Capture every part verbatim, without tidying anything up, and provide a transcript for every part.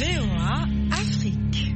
V O A Afrique.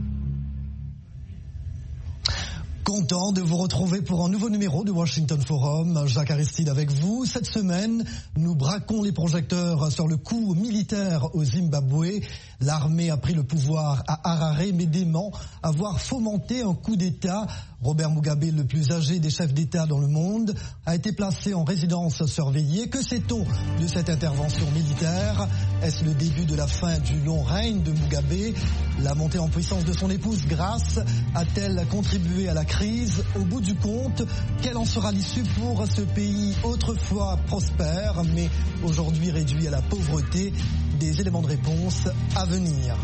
Content de vous retrouver pour un nouveau numéro de Washington Forum. Jacques Aristide avec vous. Cette semaine, nous braquons les projecteurs sur le coup militaire au Zimbabwe. L'armée a pris le pouvoir à Harare, mais dément avoir fomenté un coup d'État. Robert Mugabe, le plus âgé des chefs d'État dans le monde, a été placé en résidence surveillée. Que sait-on de cette intervention militaire? Est-ce le début de la fin du long règne de Mugabe? La montée en puissance de son épouse Grace a-t-elle contribué à la crise? Au bout du compte, quelle en sera l'issue pour ce pays autrefois prospère, mais aujourd'hui réduit à la pauvreté? Des éléments de réponse à venir.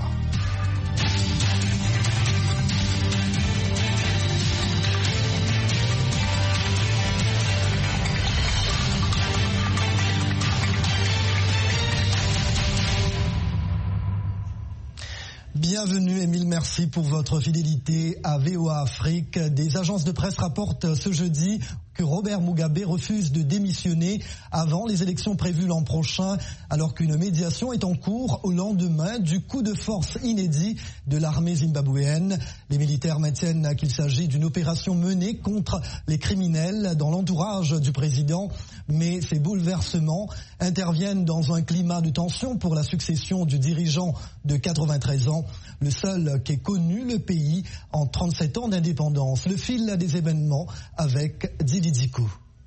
Bienvenue et mille merci pour votre fidélité à V O A Afrique. Des agences de presse rapportent ce jeudi que Robert Mugabe refuse de démissionner avant les élections prévues l'an prochain, alors qu'une médiation est en cours au lendemain du coup de force inédit de l'armée zimbabwéenne. Les militaires maintiennent qu'il s'agit d'une opération menée contre les criminels dans l'entourage du président, mais ces bouleversements interviennent dans un climat de tension pour la succession du dirigeant de quatre-vingt-treize ans, le seul qu'ait connu le pays en trente-sept ans d'indépendance. Le fil des événements avec Didi Dickou.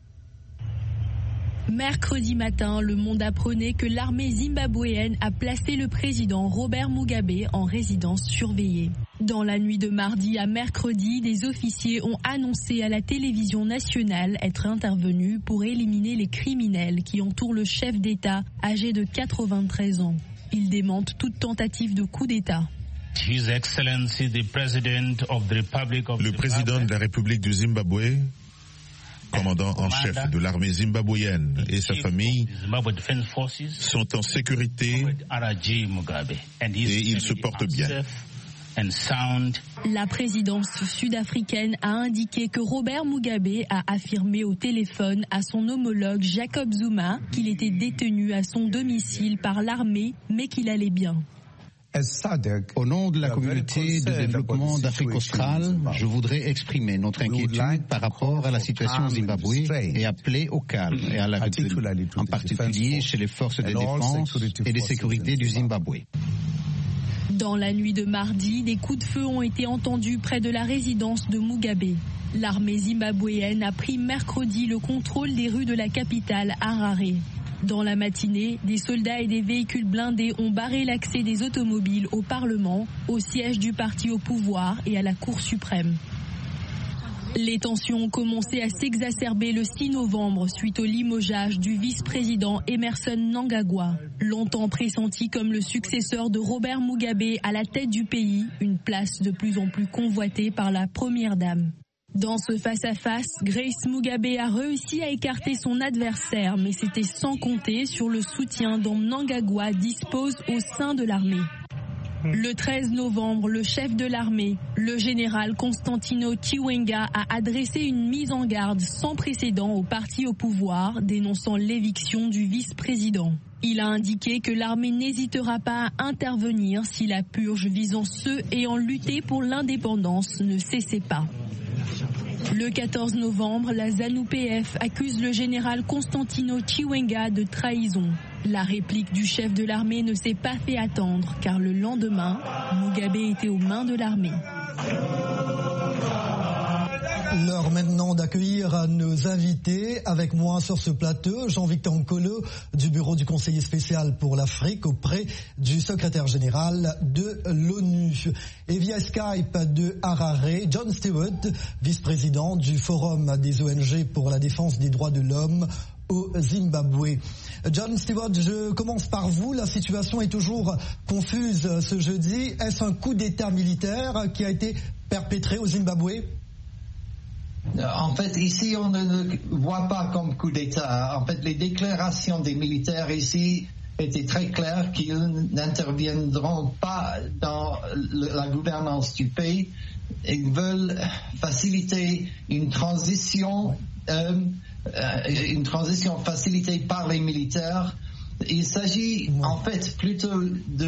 Mercredi matin, Le Monde apprenait que l'armée zimbabwéenne a placé le président Robert Mugabe en résidence surveillée. Dans la nuit de mardi à mercredi, des officiers ont annoncé à la télévision nationale être intervenus pour éliminer les criminels qui entourent le chef d'État âgé de quatre-vingt-treize ans. Ils démentent toute tentative de coup d'État. His Excellency, the President of the Republic of Le président de la République du Zimbabwe, commandant en chef de l'armée zimbabwéenne et sa famille sont en sécurité et ils se portent bien. La présidence sud-africaine a indiqué que Robert Mugabe a affirmé au téléphone à son homologue Jacob Zuma qu'il était détenu à son domicile par l'armée, mais qu'il allait bien. Au nom de la communauté de développement d'Afrique australe, je voudrais exprimer notre inquiétude par rapport à la situation au Zimbabwe et appeler au calme et à la retenue, en particulier chez les forces de défense et de sécurité du Zimbabwe. Dans la nuit de mardi, des coups de feu ont été entendus près de la résidence de Mugabe. L'armée zimbabwéenne a pris mercredi le contrôle des rues de la capitale Harare. Dans la matinée, des soldats et des véhicules blindés ont barré l'accès des automobiles au Parlement, au siège du parti au pouvoir et à la Cour suprême. Les tensions ont commencé à s'exacerber le six novembre suite au limogeage du vice-président Emmerson Mnangagwa. Longtemps pressenti comme le successeur de Robert Mugabe à la tête du pays, une place de plus en plus convoitée par la première dame. Dans ce face-à-face, Grace Mugabe a réussi à écarter son adversaire, mais c'était sans compter sur le soutien dont Mnangagwa dispose au sein de l'armée. Le treize novembre, le chef de l'armée, le général Constantino Chiwenga, a adressé une mise en garde sans précédent au parti au pouvoir, dénonçant l'éviction du vice-président. Il a indiqué que l'armée n'hésitera pas à intervenir si la purge visant ceux ayant lutté pour l'indépendance ne cessait pas. Le quatorze novembre, la ZANU P F accuse le général Constantino Chiwenga de trahison. La réplique du chef de l'armée ne s'est pas fait attendre, car le lendemain, Mugabe était aux mains de l'armée. L'heure maintenant d'accueillir nos invités. Avec moi sur ce plateau, Jean-Victor Nkolo du bureau du conseiller spécial pour l'Afrique auprès du secrétaire général de l'ONU. Et via Skype de Harare, John Stewart, vice-président du Forum des O N G pour la défense des droits de l'homme au Zimbabwe. John Stewart, je commence par vous. La situation est toujours confuse ce jeudi. Est-ce un coup d'État militaire qui a été perpétré au Zimbabwe ? En fait, ici, on ne le voit pas comme coup d'État. En fait, les déclarations des militaires ici étaient très claires qu'ils n'interviendront pas dans la gouvernance du pays. Ils veulent faciliter une transition, euh, une transition facilitée par les militaires. Il s'agit en fait plutôt de